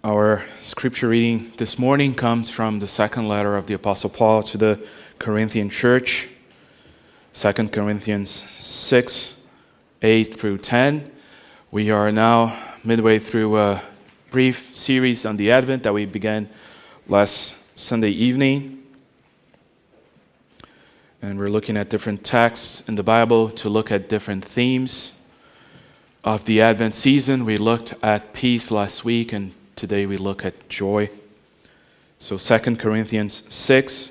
Our scripture reading this morning comes from the second letter of the Apostle Paul to the Corinthian church, 2 Corinthians 6, 8 through 10. We are now midway through a brief series on the Advent that we began last Sunday evening. And we're looking at different texts in the Bible to look at different themes of the Advent season. We looked at peace last week, and today we look at joy. So 2 Corinthians 6,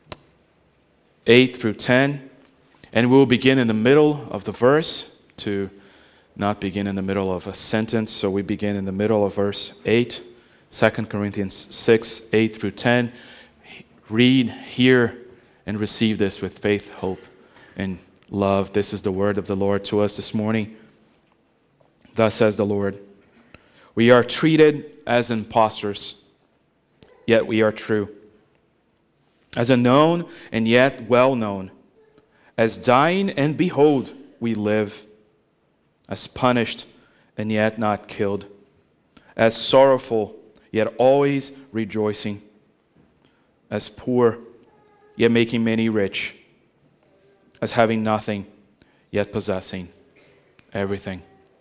8 through 10. And we'll begin in the middle of the verse to not begin in the middle of a sentence. So we begin in the middle of verse 8, 2 Corinthians 6, 8 through 10. Read, hear, and receive this with faith, hope, and love. This is the word of the Lord to us this morning. Thus says the Lord, we are treated as impostors, yet we are true. As unknown and yet well known. As dying and behold, we live. As punished and yet not killed. As sorrowful, yet always rejoicing. As poor, yet making many rich. As having nothing, yet possessing everything.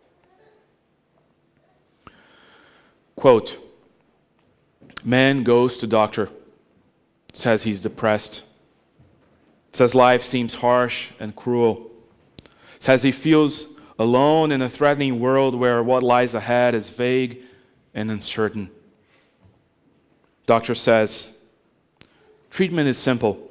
Quote, man goes to doctor, says he's depressed, says life seems harsh and cruel, says he feels alone in a threatening world where what lies ahead is vague and uncertain. Doctor says, treatment is simple.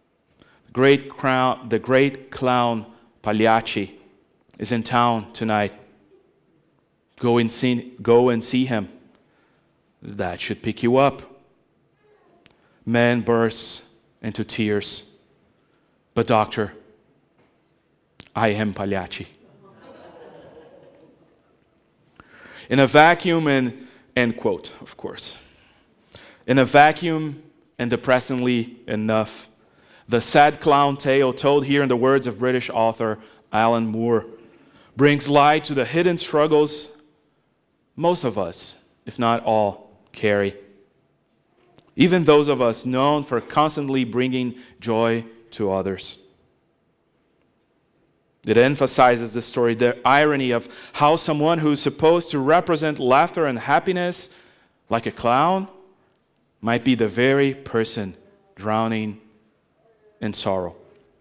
The great clown Pagliacci is in town tonight. Go and see him. That should pick you up. Man bursts into tears. But doctor, I am Pagliacci. In a vacuum and end quote, of course. In a vacuum and depressingly enough, the sad clown tale told here in the words of British author Alan Moore brings light to the hidden struggles most of us, if not all, carry. Even those of us known for constantly bringing joy to others. It emphasizes the story, the irony of how someone who is supposed to represent laughter and happiness, like a clown, might be the very person drowning in sorrow.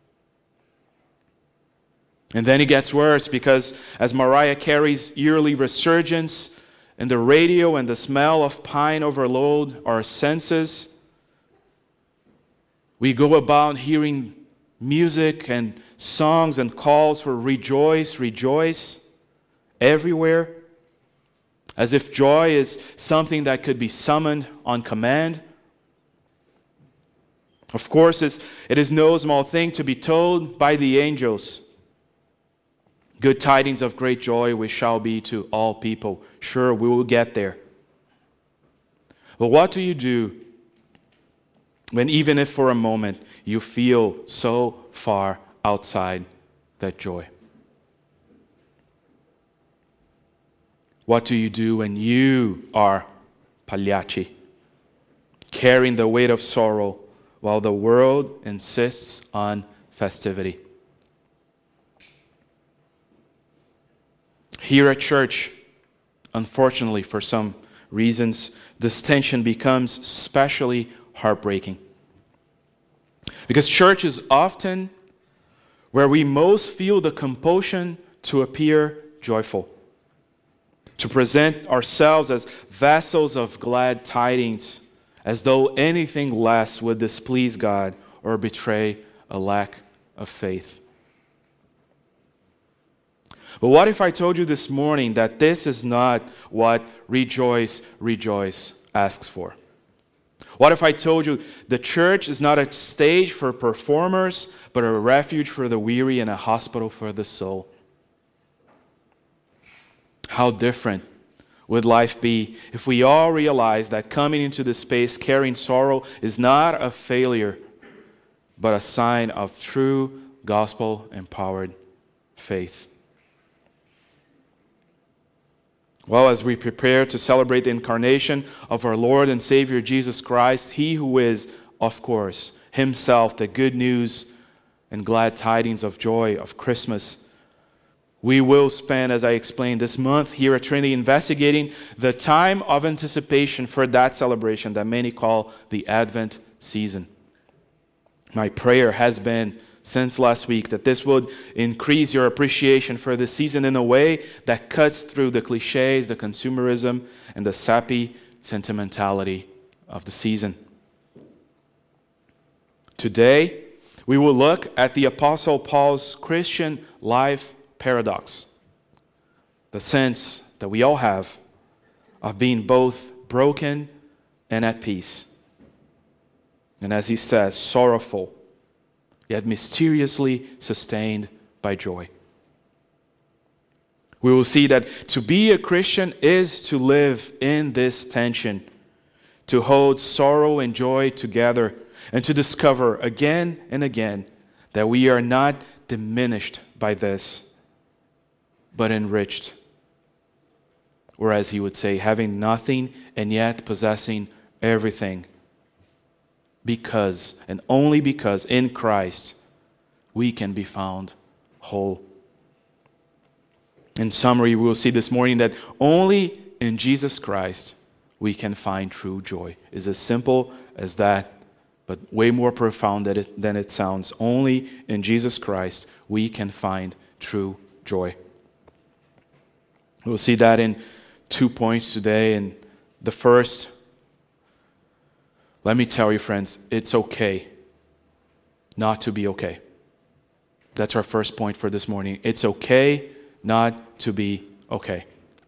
And then it gets worse because as Mariah Carey's yearly resurgence and the radio and the smell of pine overload our senses, we go about hearing music and songs and calls for rejoice, rejoice everywhere, as if joy is something that could be summoned on command. Of course, it is no small thing to be told by the angels, good tidings of great joy we shall be to all people. Sure, we will get there. But what do you do when even if for a moment you feel so far outside that joy? What do you do when you are Pagliacci, carrying the weight of sorrow while the world insists on festivity? Here at church, unfortunately, for some reasons, this tension becomes especially heartbreaking. Because church is often where we most feel the compulsion to appear joyful, to present ourselves as vessels of glad tidings, as though anything less would displease God or betray a lack of faith. But what if I told you this morning that this is not what Rejoice, Rejoice asks for? What if I told you the church is not a stage for performers, but a refuge for the weary and a hospital for the soul? How different would life be if we all realized that coming into this space carrying sorrow is not a failure, but a sign of true gospel-empowered faith? Well, as we prepare to celebrate the incarnation of our Lord and Savior Jesus Christ, He who is, of course, Himself the good news and glad tidings of joy of Christmas, we will spend, as I explained, this month here at Trinity investigating the time of anticipation for that celebration that many call the Advent season. My prayer has been since last week that this would increase your appreciation for this season in a way that cuts through the cliches, the consumerism, and the sappy sentimentality of the season. Today, we will look at the Apostle Paul's Christian life paradox, the sense that we all have of being both broken and at peace. And as he says, sorrowful, yet mysteriously sustained by joy. We will see that to be a Christian is to live in this tension, to hold sorrow and joy together, and to discover again and again that we are not diminished by this, but enriched. Or as he would say, having nothing and yet possessing everything. Because, and only because, in Christ, we can be found whole. In summary, we will see this morning that only in Jesus Christ we can find true joy. It's as simple as that, but way more profound than it sounds. Only in Jesus Christ we can find true joy. We'll see that in 2 points today. And the first, let me tell you, friends, it's okay not to be okay. That's our first point for this morning. It's okay not to be okay.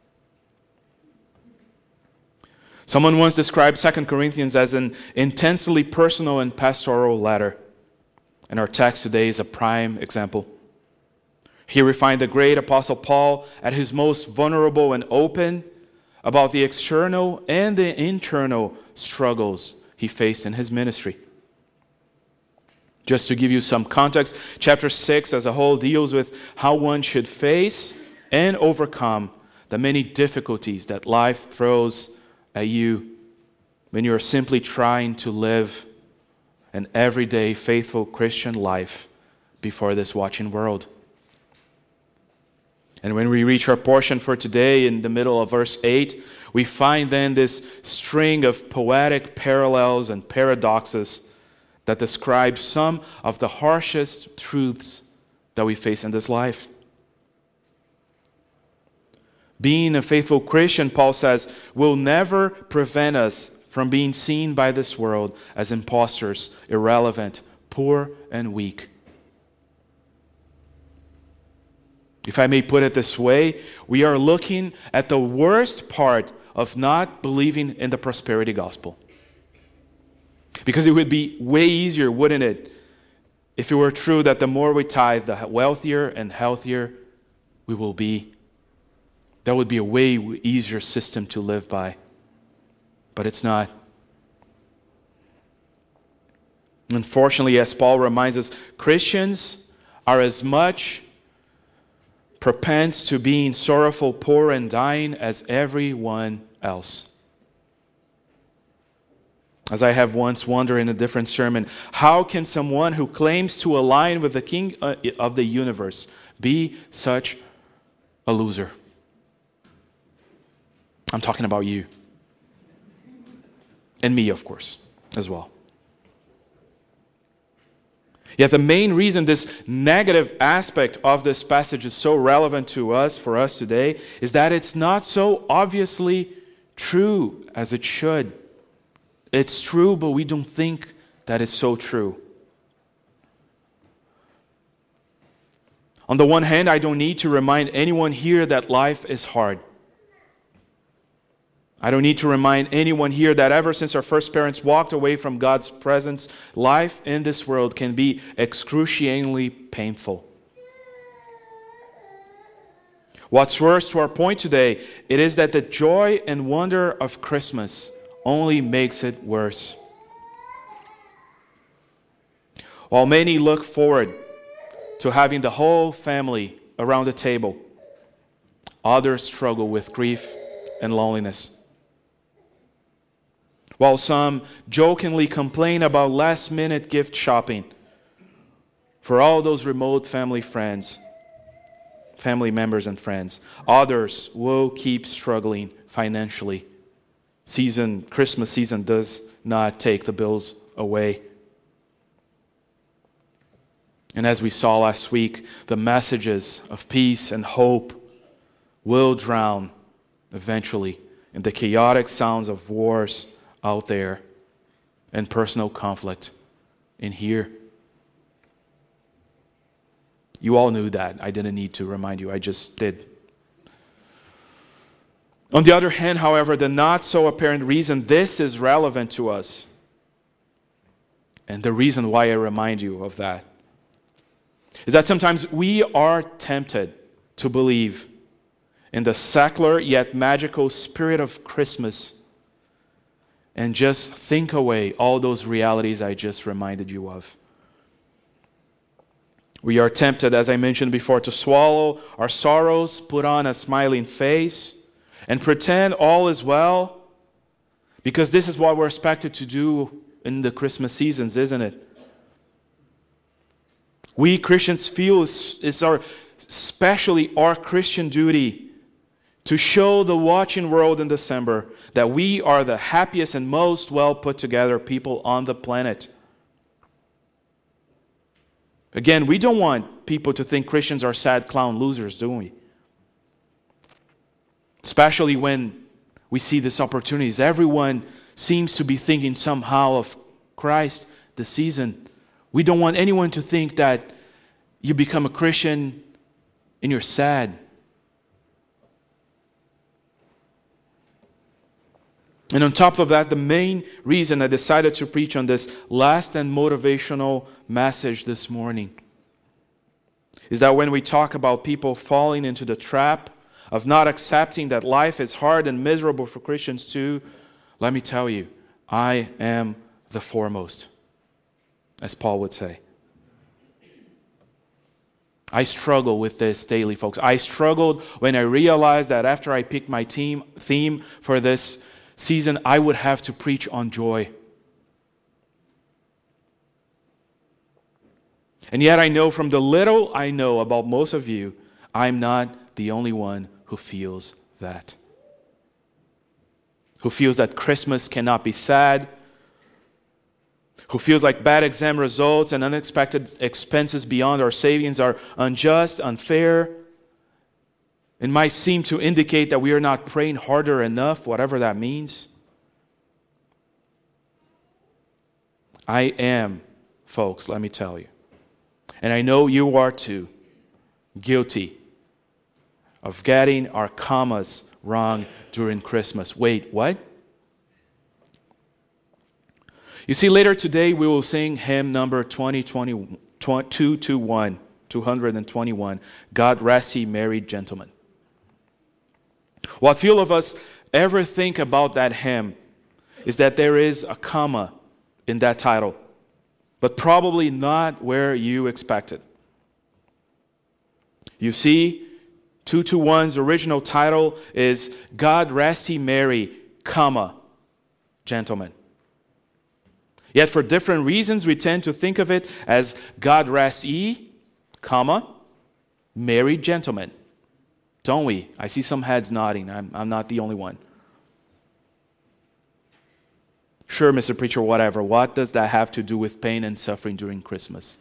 Someone once described 2 Corinthians as an intensely personal and pastoral letter. And our text today is a prime example. Here we find the great Apostle Paul at his most vulnerable and open about the external and the internal struggles he faced in his ministry. Just to give you some context, chapter 6 as a whole deals with how one should face and overcome the many difficulties that life throws at you when you are simply trying to live an everyday faithful Christian life before this watching world. And when we reach our portion for today in the middle of verse 8, we find then this string of poetic parallels and paradoxes that describe some of the harshest truths that we face in this life. Being a faithful Christian, Paul says, will never prevent us from being seen by this world as impostors, irrelevant, poor, and weak. If I may put it this way, we are looking at the worst part of not believing in the prosperity gospel. Because it would be way easier, wouldn't it, if it were true that the more we tithe, the wealthier and healthier we will be. That would be a way easier system to live by. But it's not. Unfortunately, as Paul reminds us, Christians are as much propense to being sorrowful, poor, and dying as everyone else. As I have once wondered in a different sermon, how can someone who claims to align with the King of the universe be such a loser? I'm talking about you. And me, of course, as well. Yet the main reason this negative aspect of this passage is so relevant to us, for us today, is that it's not so obviously true as it should. It's true, but we don't think that it's so true. On the one hand, I don't need to remind anyone here that life is hard. I don't need to remind anyone here that ever since our first parents walked away from God's presence, life in this world can be excruciatingly painful. What's worse, to our point today, it is that the joy and wonder of Christmas only makes it worse. While many look forward to having the whole family around the table, others struggle with grief and loneliness. While some jokingly complain about last-minute gift shopping for all those remote family members and friends, others will keep struggling financially. Christmas season does not take the bills away. And as we saw last week, the messages of peace and hope will drown eventually in the chaotic sounds of wars out there and personal conflict in here. You all knew that. I didn't need to remind you. I just did. On the other hand, however, the not so apparent reason this is relevant to us, and the reason why I remind you of that, is that sometimes we are tempted to believe in the secular yet magical spirit of Christmas and just think away all those realities I just reminded you of. We are tempted, as I mentioned before, to swallow our sorrows, put on a smiling face, and pretend all is well, because this is what we're expected to do in the Christmas seasons, isn't it? We Christians feel it's especially our Christian duty to show the watching world in December that we are the happiest and most well put together people on the planet. Again, we don't want people to think Christians are sad clown losers, do we? Especially when we see these opportunities. Everyone seems to be thinking somehow of Christ this season. We don't want anyone to think that you become a Christian and you're sad. And on top of that, the main reason I decided to preach on this last and motivational message this morning is that when we talk about people falling into the trap of not accepting that life is hard and miserable for Christians too, let me tell you, I am the foremost, as Paul would say. I struggle with this daily, folks. I struggled when I realized that after I picked my theme for this season, I would have to preach on joy. And yet I know from the little I know about most of you, I'm not the only one who feels that. Who feels that Christmas cannot be sad. Who feels like bad exam results and unexpected expenses beyond our savings are unjust, unfair, and might seem to indicate that we are not praying harder enough, whatever that means. I am, folks, let me tell you, and I know you are too, guilty of getting our commas wrong during Christmas. Wait, what? You see, later today we will sing hymn number 221, God Rest Ye Merry Gentlemen. What few of us ever think about that hymn is that there is a comma in that title, but probably not where you expected. You see, 221's original title is God Rest Ye Merry, Gentlemen. Yet for different reasons, we tend to think of it as God Rest Ye, Merry Gentlemen. Don't we? I see some heads nodding. I'm not the only one. Sure, Mr. Preacher, whatever. What does that have to do with pain and suffering during Christmas?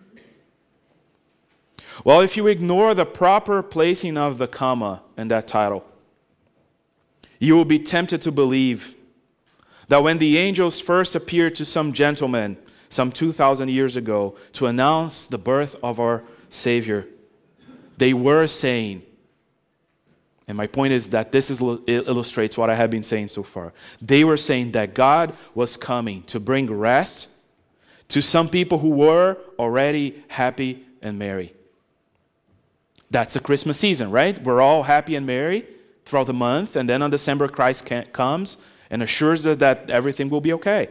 Well, if you ignore the proper placing of the comma in that title, you will be tempted to believe that when the angels first appeared to some gentlemen some 2,000 years ago to announce the birth of our Savior, they were saying, and my point is that this illustrates what I have been saying so far. They were saying that God was coming to bring rest to some people who were already happy and merry. That's the Christmas season, right? We're all happy and merry throughout the month, and then on December, Christ comes and assures us that everything will be okay.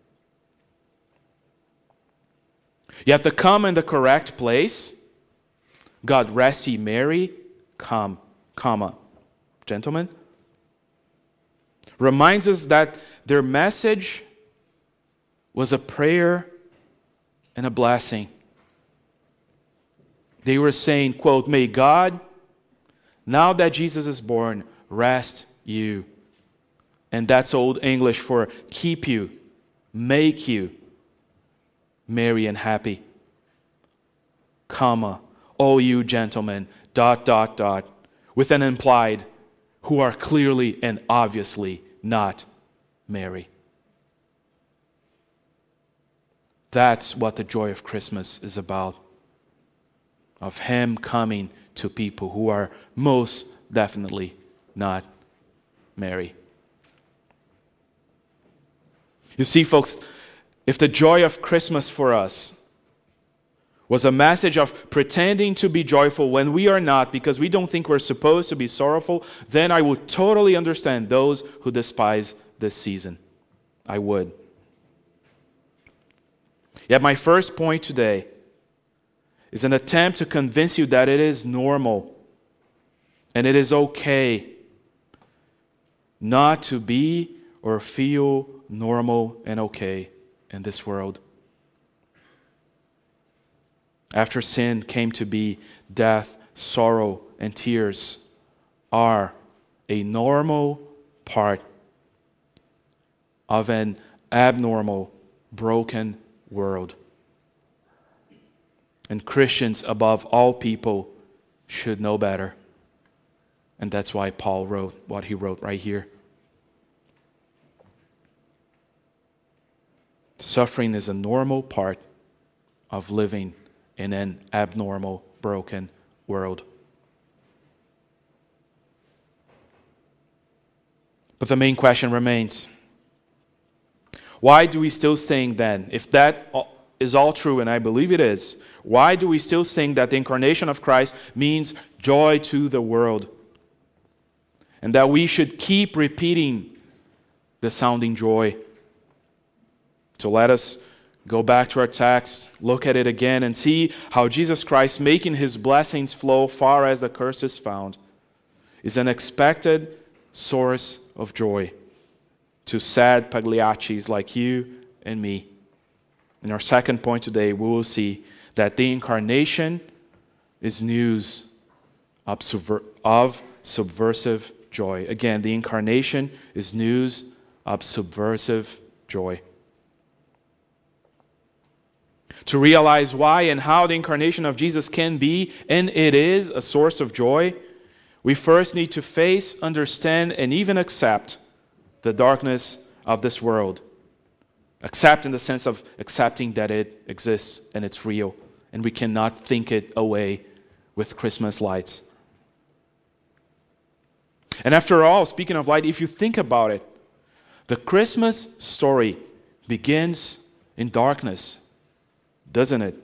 You have to come in the correct place. God rest ye merry, gentlemen. reminds us that their message was a prayer and a blessing. They were saying, quote, "May God, now that Jesus is born, rest you." And that's Old English for keep you, make you merry and happy. Comma, all you gentlemen, ... with an implied, who are clearly and obviously not merry. That's what the joy of Christmas is about. Of Him coming to people who are most definitely not merry. You see, folks, if the joy of Christmas for us was a message of pretending to be joyful when we are not because we don't think we're supposed to be sorrowful, then I would totally understand those who despise this season. I would. Yet my first point today is an attempt to convince you that it is normal and it is okay not to be or feel normal and okay in this world. After sin came to be, death, sorrow, and tears are a normal part of an abnormal, broken world. And Christians, above all people, should know better. And that's why Paul wrote what he wrote right here. Suffering is a normal part of living in an abnormal, broken world. But the main question remains, why do we still sing then? If that is all true, and I believe it is, why do we still sing that the incarnation of Christ means joy to the world? And that we should keep repeating the sounding joy. So let us go back to our text, look at it again, and see how Jesus Christ, making His blessings flow far as the curse is found, is an expected source of joy to sad Pagliaccis like you and me. In our second point today, we will see that the incarnation is news of subversive joy. Again, the incarnation is news of subversive joy. To realize why and how the incarnation of Jesus can be, and it is, a source of joy, we first need to face, understand, and even accept the darkness of this world. Accept in the sense of accepting that it exists and it's real, and we cannot think it away with Christmas lights. And after all, speaking of light, if you think about it, the Christmas story begins in darkness, doesn't it?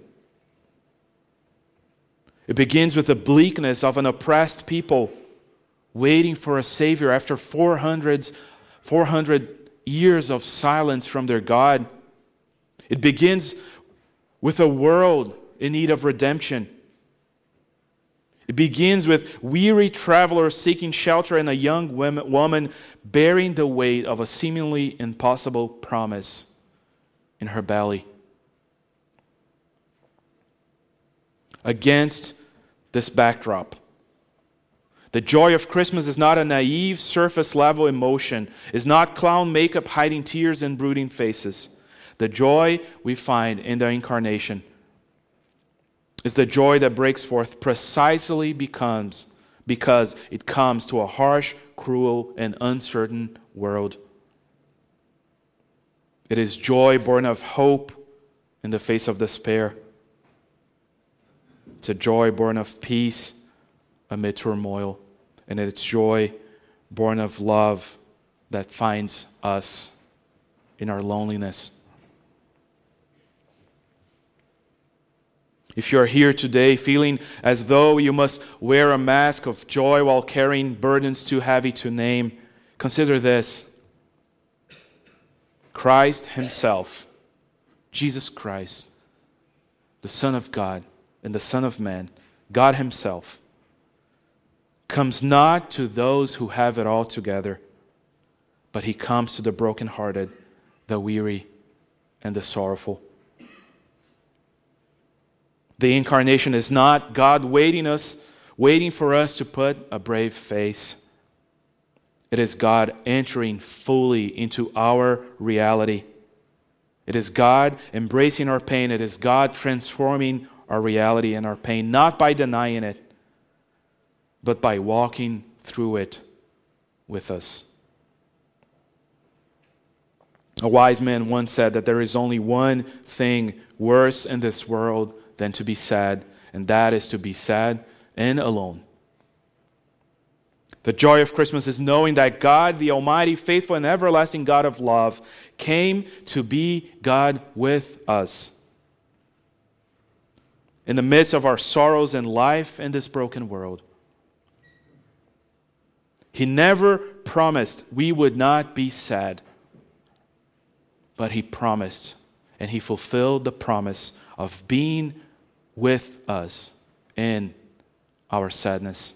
It begins with the bleakness of an oppressed people waiting for a Savior after 400 years of silence from their God. It begins with a world in need of redemption. It begins with weary travelers seeking shelter and a young woman bearing the weight of a seemingly impossible promise in her belly. Against this backdrop, the joy of Christmas is not a naive, surface-level emotion, is not clown makeup hiding tears and brooding faces. The joy we find in the incarnation is the joy that breaks forth precisely because it comes to a harsh, cruel, and uncertain world. It is joy born of hope in the face of despair. It's a joy born of peace amid turmoil. And it's joy born of love that finds us in our loneliness. If you're here today feeling as though you must wear a mask of joy while carrying burdens too heavy to name, consider this. Christ Himself, Jesus Christ, the Son of God and the Son of Man, God Himself, comes not to those who have it all together, but he comes to the brokenhearted, the weary, and the sorrowful. The incarnation is not God waiting for us to put a brave face. It is God entering fully into our reality. It is God embracing our pain. It is God transforming our reality and our pain, not by denying it, but by walking through it with us. A wise man once said that there is only one thing worse in this world than to be sad, and that is to be sad and alone. The joy of Christmas is knowing that God, the Almighty, faithful, and everlasting God of love, came to be God with us. In the midst of our sorrows and life in this broken world. He never promised we would not be sad, but He promised, and He fulfilled the promise of being with us in our sadness.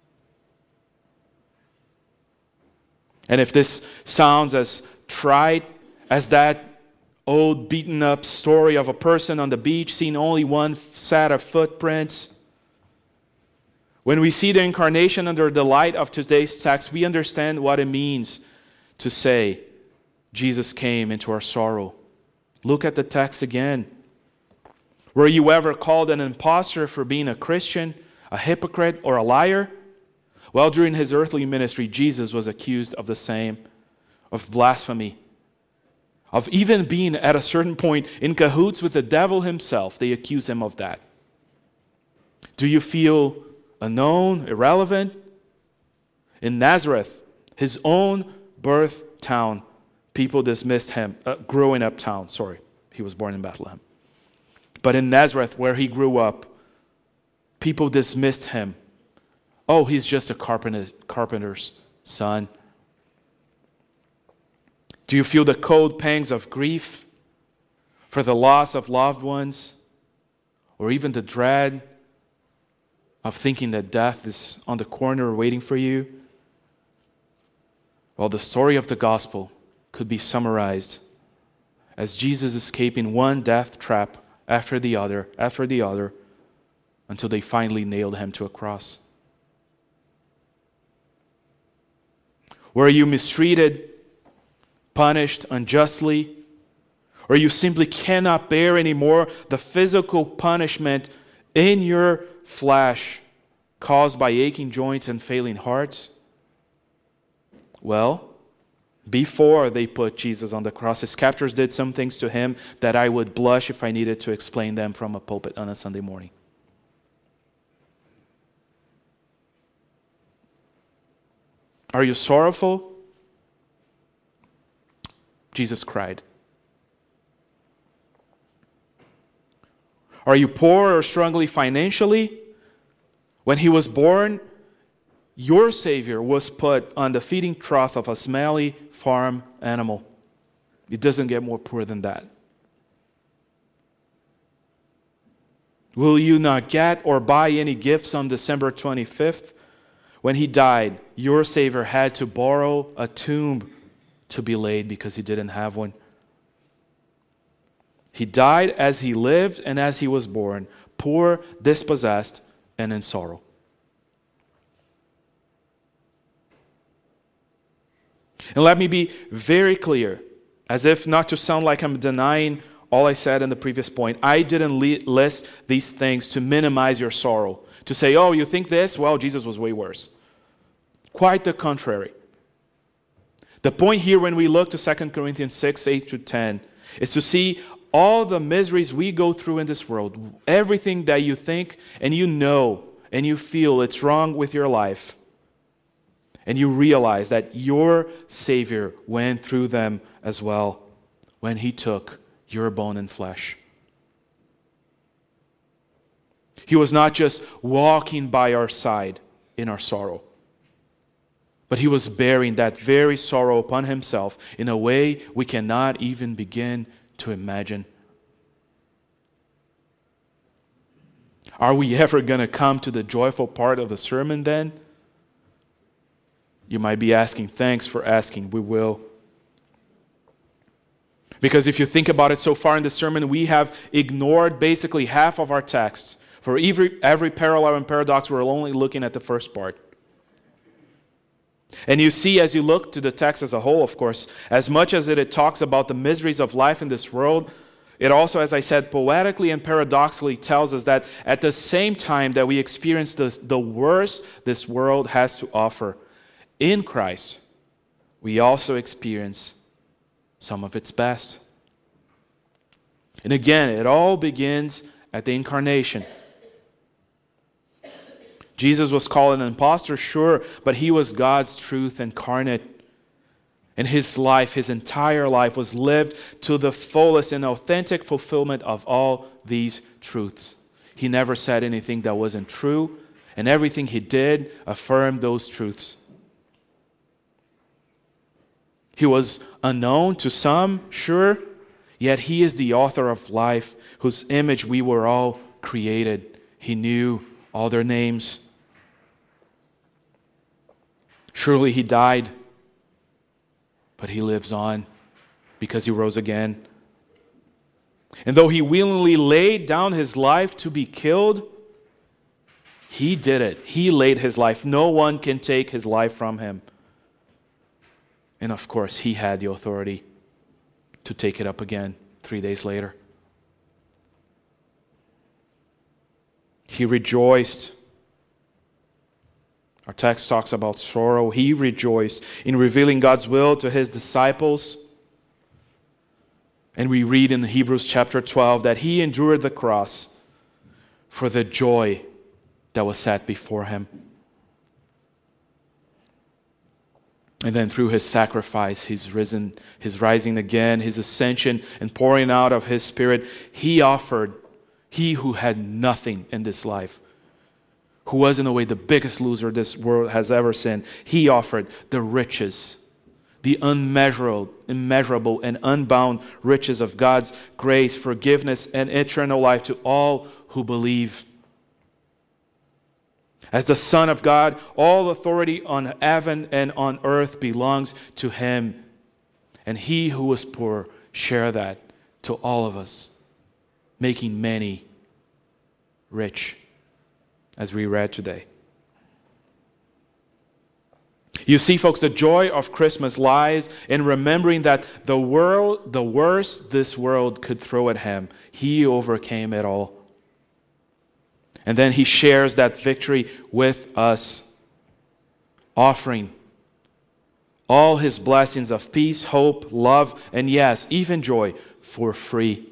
And if this sounds as trite as that old beaten up story of a person on the beach seeing only one set of footprints, when we see the incarnation under the light of today's text, we understand what it means to say, Jesus came into our sorrow. Look at the text again. Were you ever called an impostor for being a Christian, a hypocrite, or a liar? Well, during His earthly ministry, Jesus was accused of the same, of blasphemy, of even being at a certain point in cahoots with the devil himself. They accuse Him of that. Do you feel unknown, irrelevant? In Nazareth, His own birth town, people dismissed Him, growing up town, He was born in Bethlehem. But in Nazareth, where He grew up, people dismissed Him. Oh, he's just a carpenter's son. Do you feel the cold pangs of grief for the loss of loved ones? Or even the dread of thinking that death is on the corner waiting for you? Well, the story of the gospel could be summarized as Jesus escaping one death trap after the other, until they finally nailed Him to a cross. Were you mistreated, punished unjustly, or you simply cannot bear anymore the physical punishment in your flesh caused by aching joints and failing hearts? Well, before they put Jesus on the cross, His captors did some things to Him that I would blush if I needed to explain them from a pulpit on a Sunday morning. Are you sorrowful? Jesus cried. Are you poor or struggling financially? When He was born, your Savior was put on the feeding trough of a smelly farm animal. It doesn't get more poor than that. Will you not get or buy any gifts on December 25th? When He died, your Savior had to borrow a tomb to be laid because He didn't have one. He died as He lived and as He was born, poor, dispossessed, and in sorrow. And let me be very clear, as if not to sound like I'm denying all I said in the previous point. I didn't list these things to minimize your sorrow. To say, oh, you think this? Well, Jesus was way worse. Quite the contrary. The point here when we look to 2 Corinthians 6, 8-10, is to see all the miseries we go through in this world, everything that you think and you know and you feel it's wrong with your life, and you realize that your Savior went through them as well when He took your bone and flesh. He was not just walking by our side in our sorrow, but He was bearing that very sorrow upon Himself in a way we cannot even begin to imagine. Are we ever going to come to the joyful part of the sermon then? You might be asking. Thanks for asking. We will Because if you think about it so far in the sermon, we have ignored basically half of our text. For every parallel and paradox, we're only looking at the first part. And you see, as you look to the text as a whole, of course, as much as it talks about the miseries of life in this world, it also, as I said, poetically and paradoxically tells us that at the same time that we experience the worst this world has to offer, in Christ, we also experience some of its best. And again, it all begins at the incarnation. Jesus was called an impostor, sure, but he was God's truth incarnate. And his life, his entire life, was lived to the fullest and authentic fulfillment of all these truths. He never said anything that wasn't true, and everything he did affirmed those truths. He was unknown to some, sure, yet he is the author of life, whose image we were all created. He knew all their names. Surely he died, but he lives on because he rose again. And though he willingly laid down his life to be killed, he did it. He laid his life. No one can take his life from him. And of course, he had the authority to take it up again 3 days later. He rejoiced. Our text talks about sorrow. He rejoiced in revealing God's will to his disciples. And we read in Hebrews chapter 12 that he endured the cross for the joy that was set before him. And then through his sacrifice, his rising again, his ascension, and pouring out of his Spirit, he offered, he who had nothing in this life, who was in a way the biggest loser this world has ever seen, he offered the riches, the immeasurable and unbound riches of God's grace, forgiveness, and eternal life to all who believe. As the Son of God, all authority on heaven and on earth belongs to him. And he who was poor shared that to all of us, making many rich, as we read today. You see, folks, the joy of Christmas lies in remembering that the worst this world could throw at him, he overcame it all. And then he shares that victory with us, offering all his blessings of peace, hope, love, and yes, even joy for free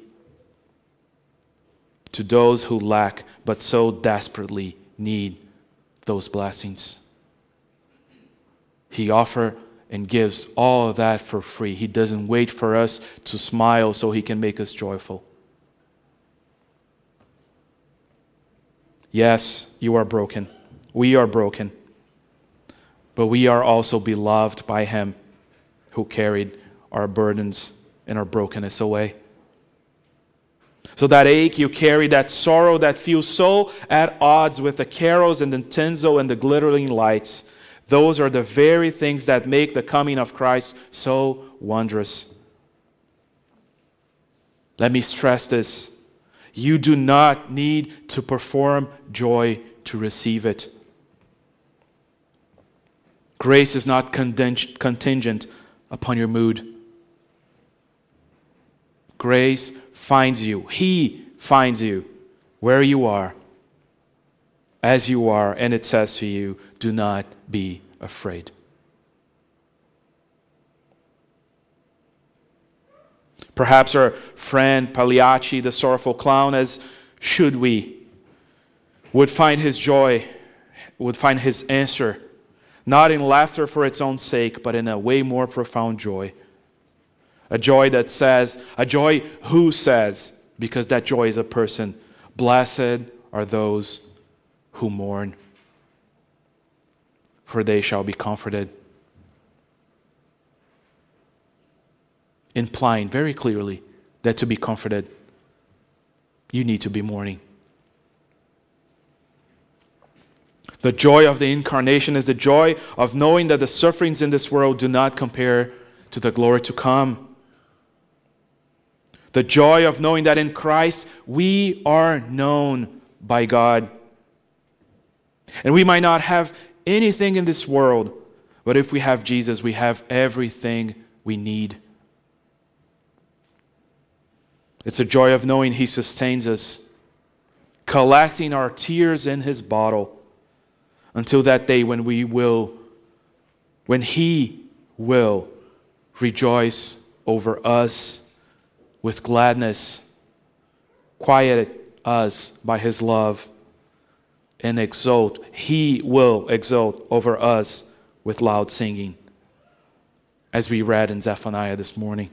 to those who lack but so desperately need those blessings. He offers and gives all of that for free. He doesn't wait for us to smile so he can make us joyful. Yes, you are broken. We are broken. But we are also beloved by him who carried our burdens and our brokenness away. So that ache you carry, that sorrow that feels so at odds with the carols and the tinsel and the glittering lights, those are the very things that make the coming of Christ so wondrous. Let me stress this. You do not need to perform joy to receive it. Grace is not contingent upon your mood. Grace finds you. He finds you where you are, as you are, and it says to you, do not be afraid. Perhaps our friend Pagliacci, the sorrowful clown, as should we, would find his joy, would find his answer, not in laughter for its own sake, but in a way more profound joy. A joy that says, a joy who says, because that joy is a person, blessed are those who mourn, for they shall be comforted. Implying very clearly that to be comforted, you need to be mourning. The joy of the incarnation is the joy of knowing that the sufferings in this world do not compare to the glory to come. The joy of knowing that in Christ we are known by God. And we might not have anything in this world, but if we have Jesus, we have everything we need. It's a joy of knowing He sustains us, collecting our tears in His bottle until that day when He will rejoice over us with gladness, quiet us by His love, and exult. He will exult over us with loud singing, as we read in Zephaniah this morning.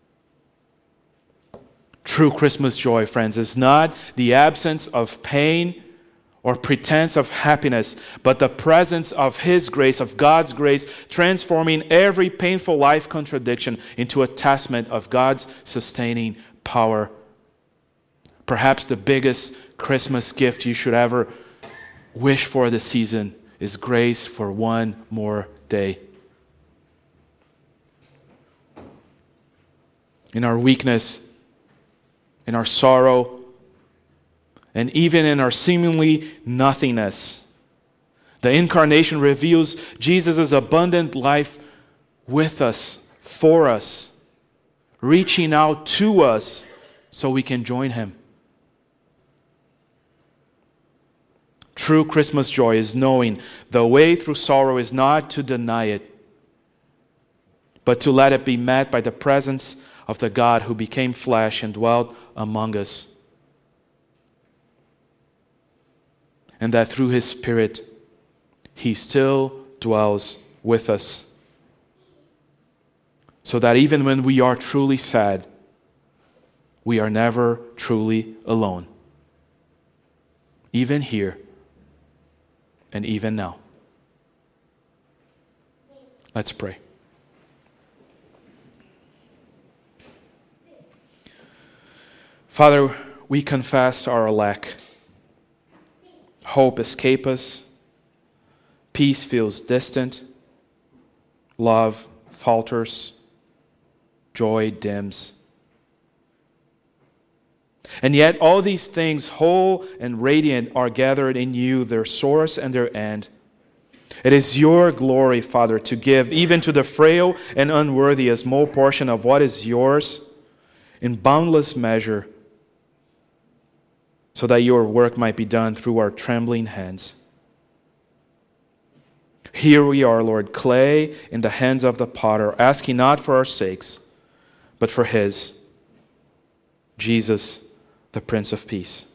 True Christmas joy, friends, is not the absence of pain or pretense of happiness, but the presence of His grace, of God's grace, transforming every painful life contradiction into a testament of God's sustaining power. Perhaps the biggest Christmas gift you should ever wish for this season is grace for one more day. In our weakness, in our sorrow, and even in our seemingly nothingness, the incarnation reveals Jesus' abundant life with us, for us, reaching out to us so we can join Him. True Christmas joy is knowing the way through sorrow is not to deny it, but to let it be met by the presence of the God who became flesh and dwelt among us. And that through His Spirit, He still dwells with us. So that even when we are truly sad, we are never truly alone. Even here, and even now. Let's pray. Father, we confess our lack. Hope escapes us. Peace feels distant. Love falters. Joy dims. And yet all these things, whole and radiant, are gathered in You, their source and their end. It is Your glory, Father, to give even to the frail and unworthy a small portion of what is Yours in boundless measure, so that Your work might be done through our trembling hands. Here we are, Lord, clay in the hands of the potter, asking not for our sakes, but for His, Jesus, the Prince of Peace.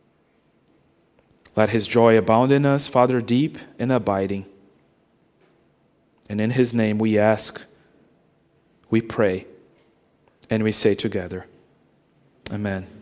Let His joy abound in us, Father, deep and abiding. And in His name we ask, we pray, and we say together, Amen.